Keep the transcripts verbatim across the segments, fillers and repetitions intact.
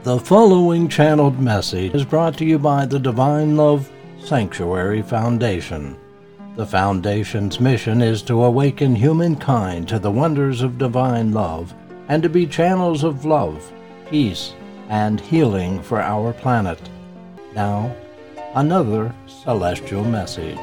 The following channeled message is brought to you by the Divine Love Sanctuary Foundation. The Foundation's mission is to awaken humankind to the wonders of divine love and to be channels of love, peace, and healing for our planet. Now, another celestial message.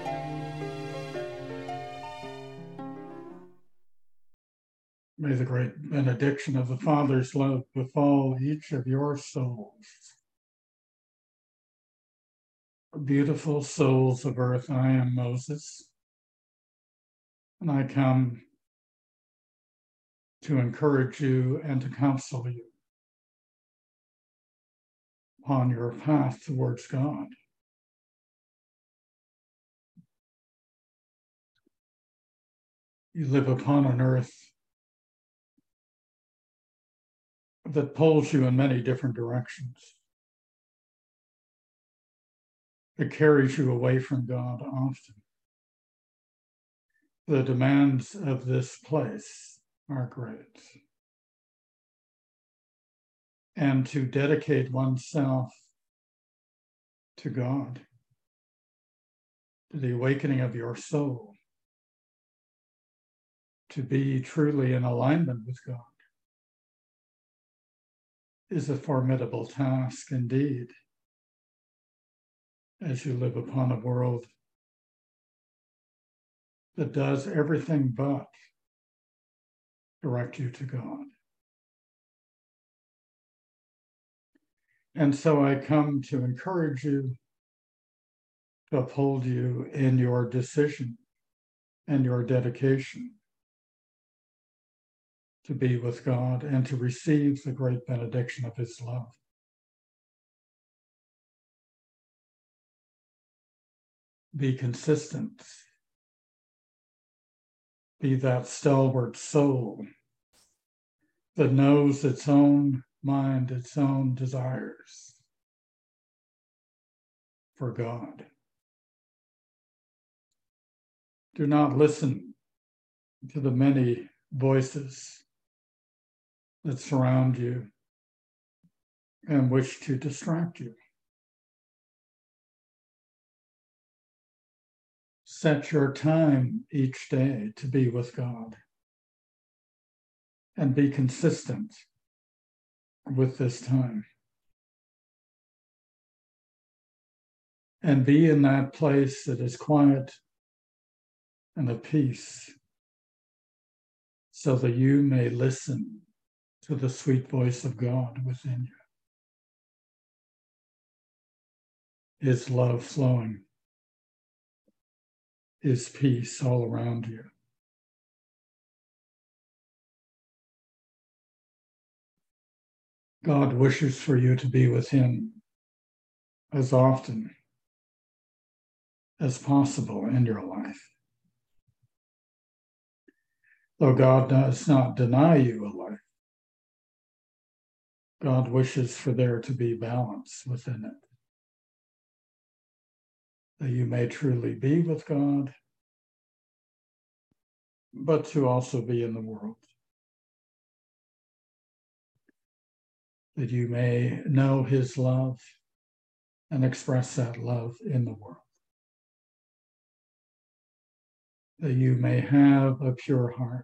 May the great benediction of the Father's love befall each of your souls. Beautiful souls of earth, I am Moses, and I come to encourage you and to counsel you upon your path towards God. You live upon an earth that pulls you in many different directions. It carries you away from God often. The demands of this place are great. And to dedicate oneself to God, to the awakening of your soul, to be truly in alignment with God, is a formidable task indeed, as you live upon a world that does everything but direct you to God. And so I come to encourage you, to uphold you in your decision and your dedication to be with God and to receive the great benediction of his love. Be consistent. Be that stalwart soul that knows its own mind, its own desires for God. Do not listen to the many voices that surround you and wish to distract you. Set your time each day to be with God and be consistent with this time. And be in that place that is quiet and of peace, so that you may listen to the sweet voice of God within you. His love flowing, his peace all around you. God wishes for you to be with him as often as possible in your life. Though God does not deny you a life, God wishes for there to be balance within it, that you may truly be with God, but to also be in the world, that you may know his love and express that love in the world, that you may have a pure heart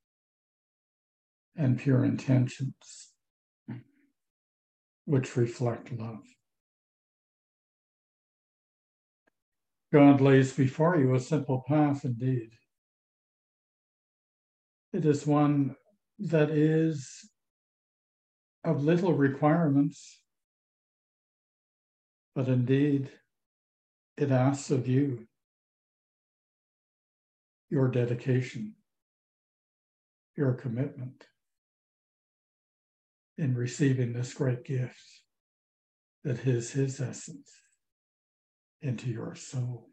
and pure intentions which reflect love. God lays before you a simple path indeed. It is one that is of little requirements, but indeed it asks of you your dedication, your commitment in receiving this great gift that is his essence into your soul.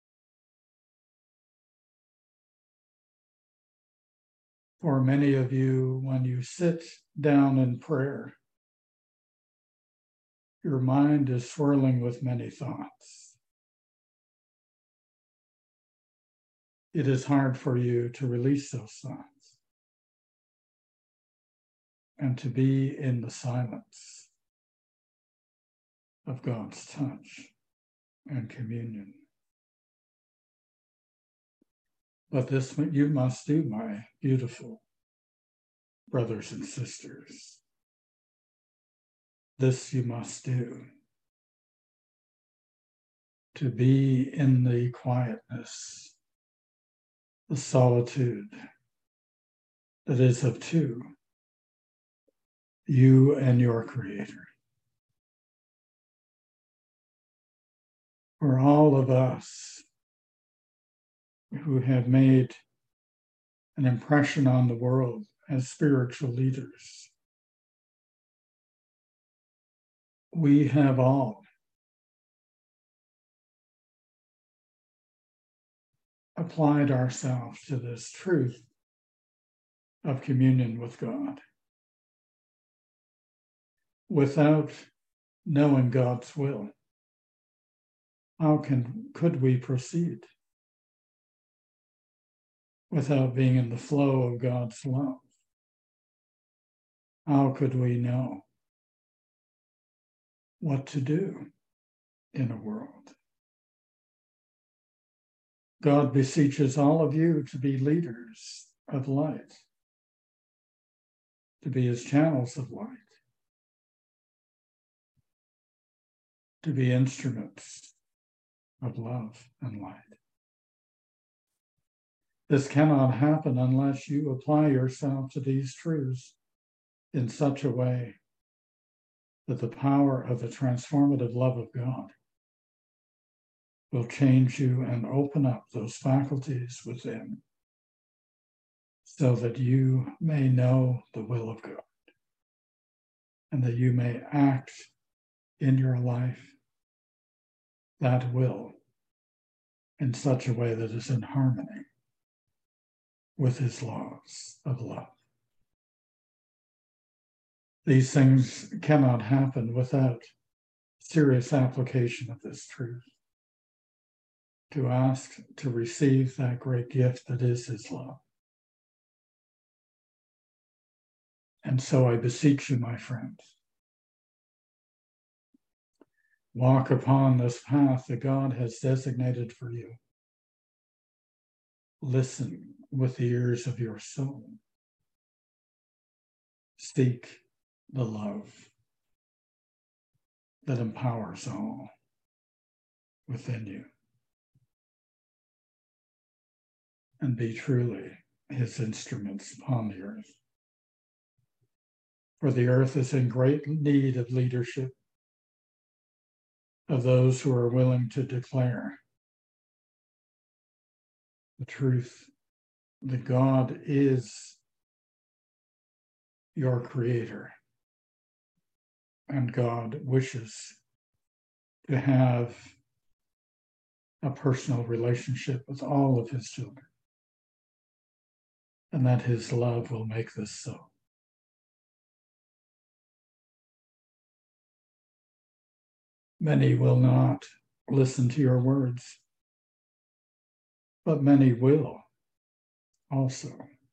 For many of you, when you sit down in prayer, your mind is swirling with many thoughts. It is hard for you to release those thoughts and to be in the silence of God's touch and communion. But this you must do, my beautiful brothers and sisters. This you must do. To be in the quietness, the solitude that is of two, you and your Creator. For all of us who have made an impression on the world as spiritual leaders, we have all applied ourselves to this truth of communion with God without knowing God's will. How can could we proceed without being in the flow of God's love? How could we know what to do in a world? God beseeches all of you to be leaders of light, to be his channels of light, to be instruments of love and light. This cannot happen unless you apply yourself to these truths in such a way that the power of the transformative love of God will change you and open up those faculties within so that you may know the will of God and that you may act in your life that will in such a way that is in harmony with his laws of love. These things cannot happen without serious application of this truth. To ask to receive that great gift that is his love. And so I beseech you, my friends, walk upon this path that God has designated for you. Listen with the ears of your soul. Seek the love that empowers all within you. And be truly his instruments upon the earth. For the earth is in great need of leadership, of those who are willing to declare the truth that God is your creator, and God wishes to have a personal relationship with all of his children, and that his love will make this so. Many will not listen to your words, but many will also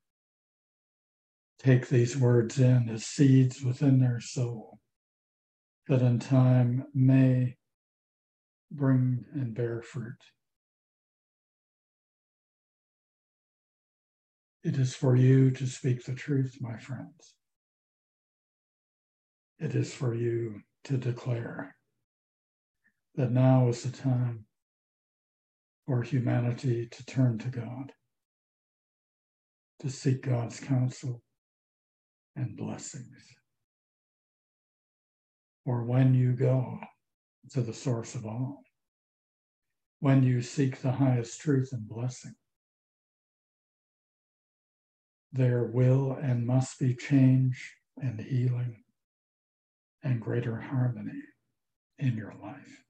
take these words in as seeds within their soul that in time may bring and bear fruit. It is for you to speak the truth, my friends. It is for you to declare that now is the time for humanity to turn to God, to seek God's counsel and blessings. For when you go to the source of all, when you seek the highest truth and blessing, there will and must be change and healing and greater harmony in your life.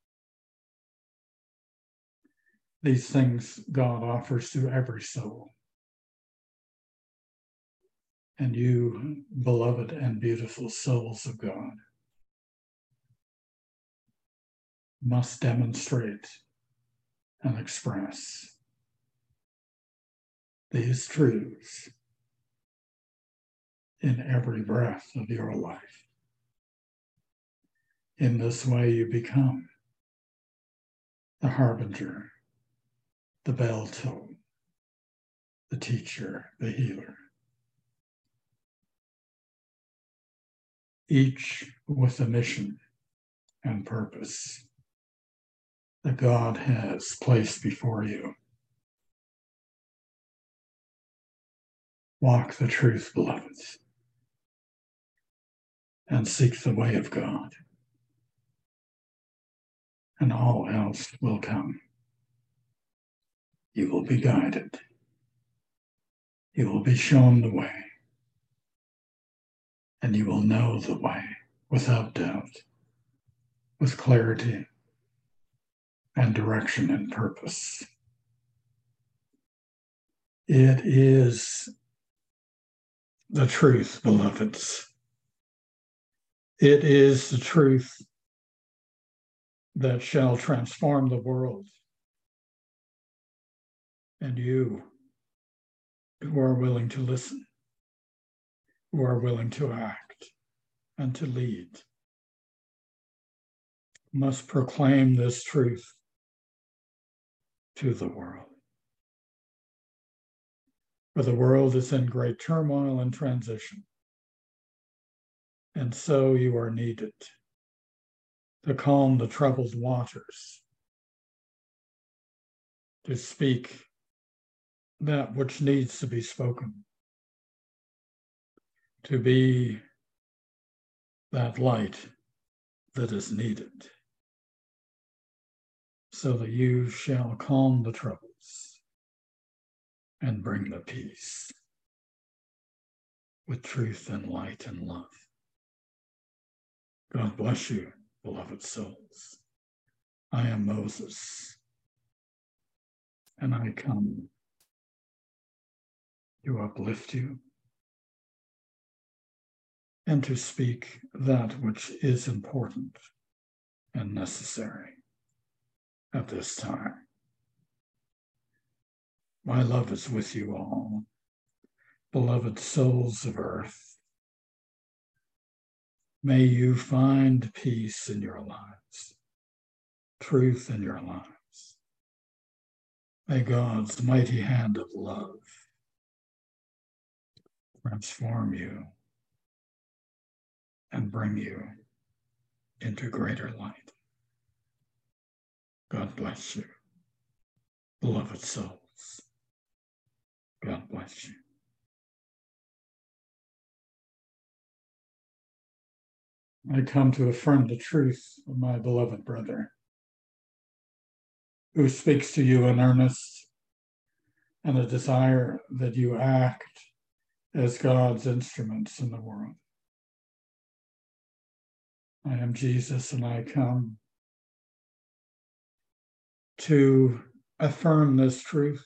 These things God offers to every soul. And you, beloved and beautiful souls of God, must demonstrate and express these truths in every breath of your life. In this way, you become the harbinger, the bell toll, the teacher, the healer. Each with a mission and purpose that God has placed before you. Walk the truth, beloveds, and seek the way of God, and all else will come. You will be guided. You will be shown the way, and you will know the way without doubt, with clarity and direction and purpose. It is the truth, beloveds. It is the truth that shall transform the world. And you who are willing to listen, who are willing to act and to lead, must proclaim this truth to the world. For the world is in great turmoil and transition. And so you are needed to calm the troubled waters, to speak that which needs to be spoken, to be that light that is needed, so that you shall calm the troubles and bring the peace with truth and light and love. God bless you, beloved souls. I am Moses, and I come to uplift you and to speak that which is important and necessary at this time. My love is with you all, beloved souls of earth. May you find peace in your lives, truth in your lives. May God's mighty hand of love transform you and bring you into greater light. God bless you, beloved souls. God bless you. I come to affirm the truth of my beloved brother, who speaks to you in earnest and a desire that you act as God's instruments in the world. I am Jesus, and I come to affirm this truth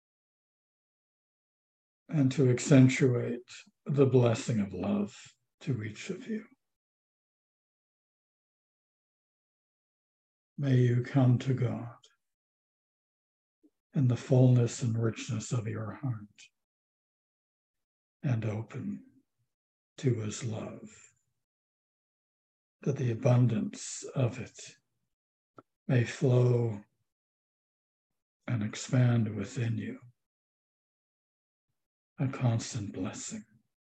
and to accentuate the blessing of love to each of you. May you come to God in the fullness and richness of your heart and open to his love, that the abundance of it may flow and expand within you, a constant blessing,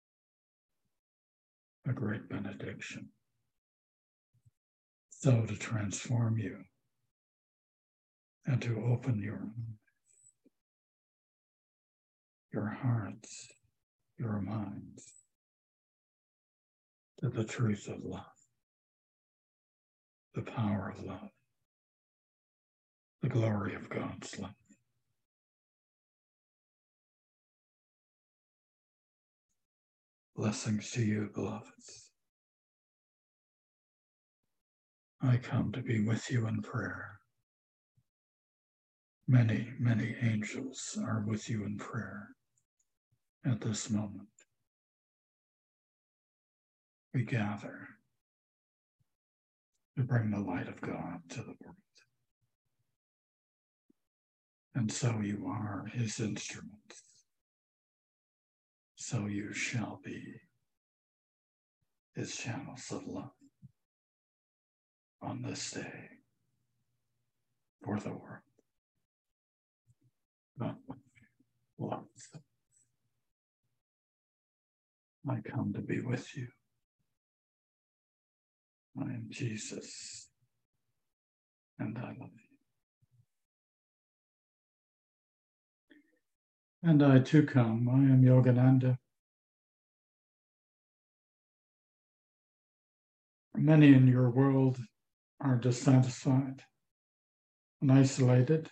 a great benediction, so to transform you and to open your your hearts, your minds to the truth of love, the power of love, the glory of God's love. Blessings to you, beloveds. I come to be with you in prayer. Many, many angels are with you in prayer at this moment. We gather to bring the light of God to the world. And so you are his instruments. So you shall be his channels of love. on this day for the world. God loves them. I come to be with you. I am Jesus, and I love you. And I too come. I am Yogananda. Many in your world are dissatisfied and isolated.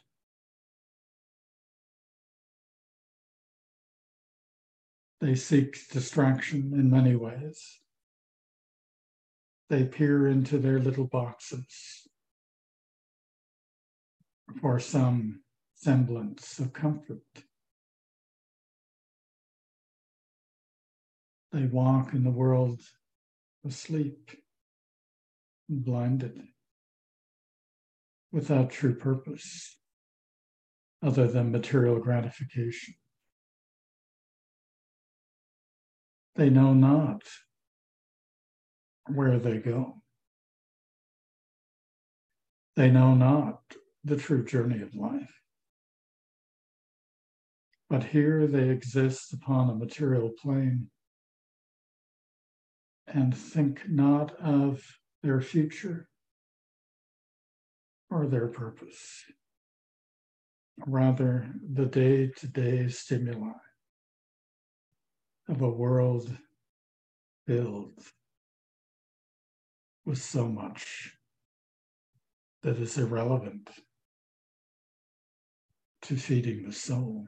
They seek distraction in many ways. They peer into their little boxes for some semblance of comfort. They walk in the world asleep, blinded, without true purpose other than material gratification. They know not where they go. They know not the true journey of life. But here they exist upon a material plane and think not of their future or their purpose, rather the day-to-day stimuli of a world filled with so much that is irrelevant to feeding the soul.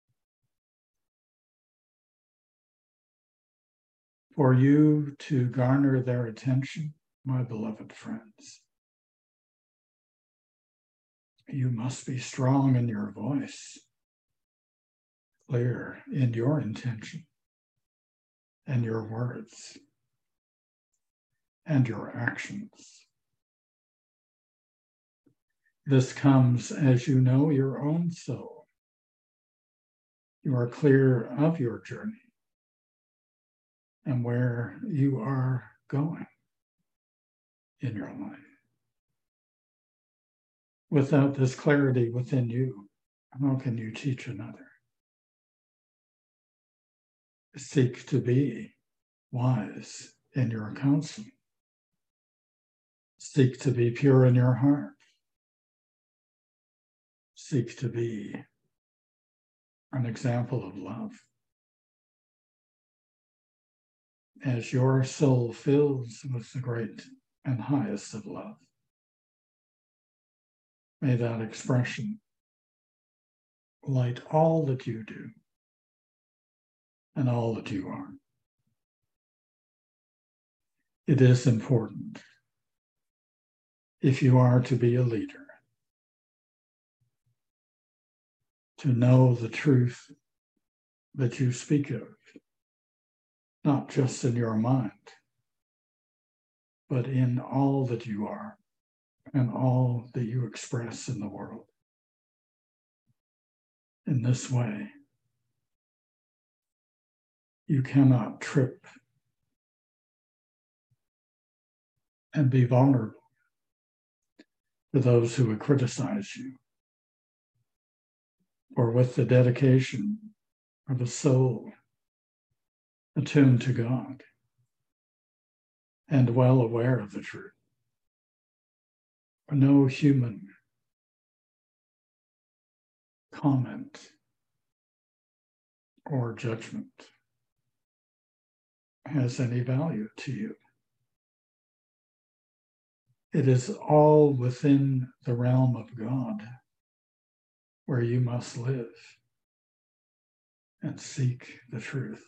For you to garner their attention, my beloved friends, you must be strong in your voice, clear in your intention and your words and your actions. This comes as you know your own soul. You are clear of your journey and where you are going in your life. Without this clarity within you, how can you teach another? Seek to be wise in your counseling. Seek to be pure in your heart. Seek to be an example of love. As your soul fills with the great and highest of love, may that expression light all that you do and all that you are. It is important, if you are to be a leader, to know the truth that you speak of, not just in your mind, but in all that you are and all that you express in the world. In this way, you cannot trip and be vulnerable to those who would criticize you. For with the dedication of a soul attuned to God and well aware of the truth, no human comment or judgment has any value to you. It is all within the realm of God where you must live and seek the truth,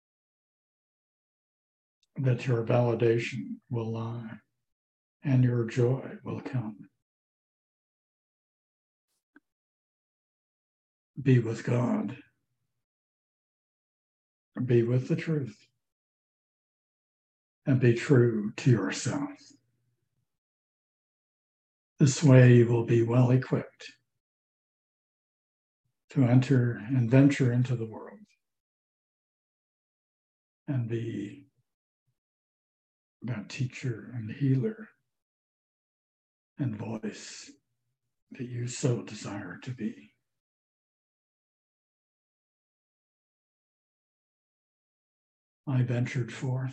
that your validation will lie and your joy will come. Be with God. Be with the truth. And be true to yourself. This way you will be well equipped to enter and venture into the world and be that teacher and healer and voice that you so desire to be. I ventured forth,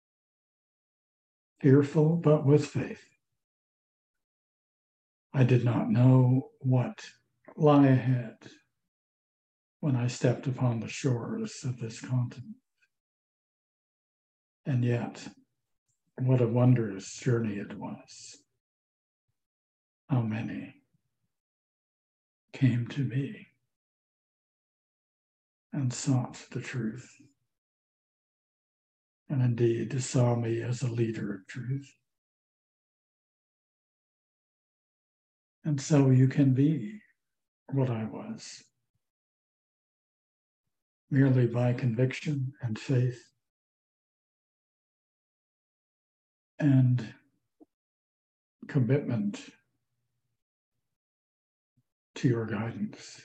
fearful but with faith. I did not know what lay ahead when I stepped upon the shores of this continent. And yet, what a wondrous journey it was. How many came to me and sought the truth, and indeed saw me as a leader of truth. And so you can be what I was, merely by conviction and faith and commitment to your guidance.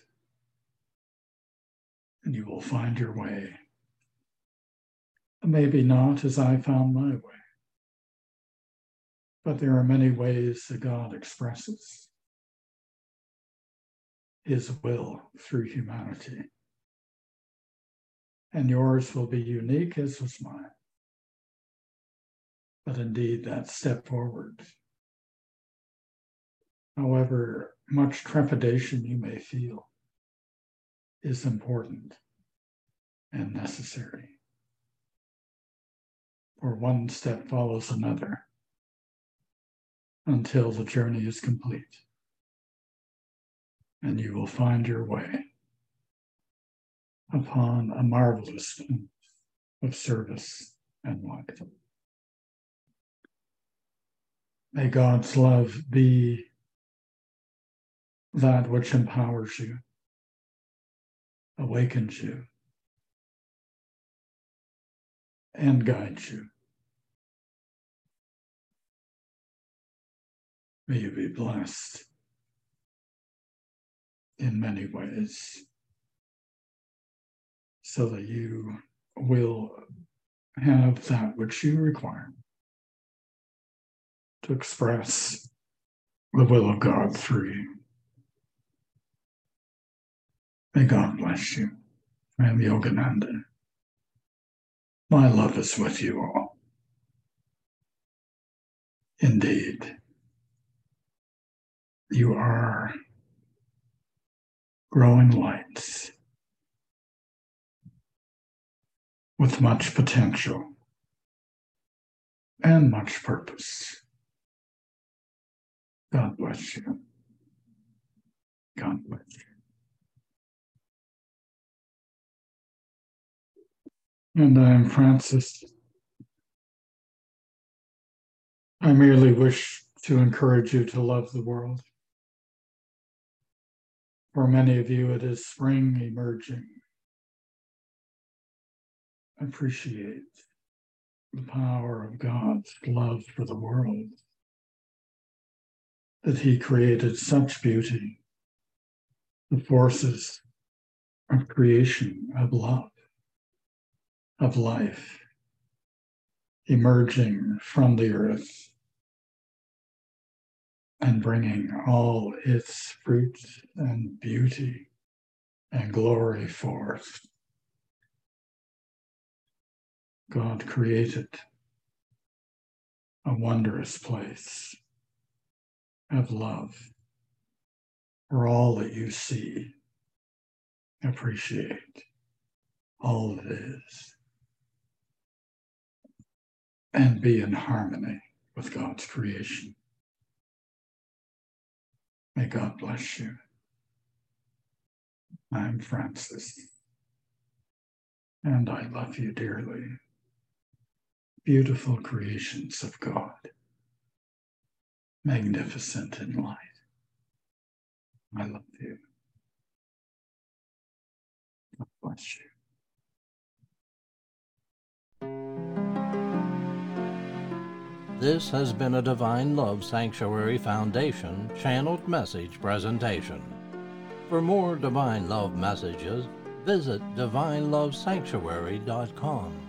And you will find your way. Maybe not as I found my way, but there are many ways that God expresses his will through humanity. And yours will be unique as was mine. But indeed, that step forward, however much trepidation you may feel, is important and necessary. For one step follows another until the journey is complete. And you will find your way upon a marvelous path of service and light. May God's love be that which empowers you, awakens you, and guides you. May you be blessed in many ways so that you will have that which you require to express the will of God through you. May God bless you. I am Yogananda. My love is with you all. Indeed, you are growing lights with much potential and much purpose. God bless you. God bless you. And I am Francis. I merely wish to encourage you to love the world. For many of you, it is spring emerging. Appreciate the power of God's love for the world, that he created such beauty, the forces of creation, of love, of life, emerging from the earth and bringing all its fruit and beauty and glory forth. God created a wondrous place of love for all that you see, appreciate all that is, and be in harmony with God's creation. May God bless you. I'm Francis, and I love you dearly. Beautiful creations of God, magnificent in light. I love you. God bless you. This has been a Divine Love Sanctuary Foundation channeled message presentation. For more Divine Love messages, visit divine love sanctuary dot com.